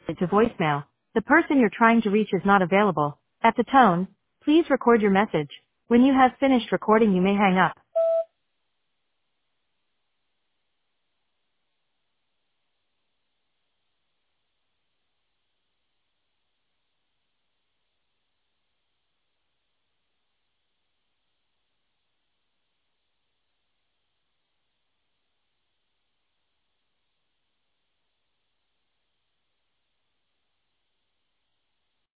to voicemail. The person you're trying to reach is not available. At the tone, please record your message. When you have finished recording, you may hang up.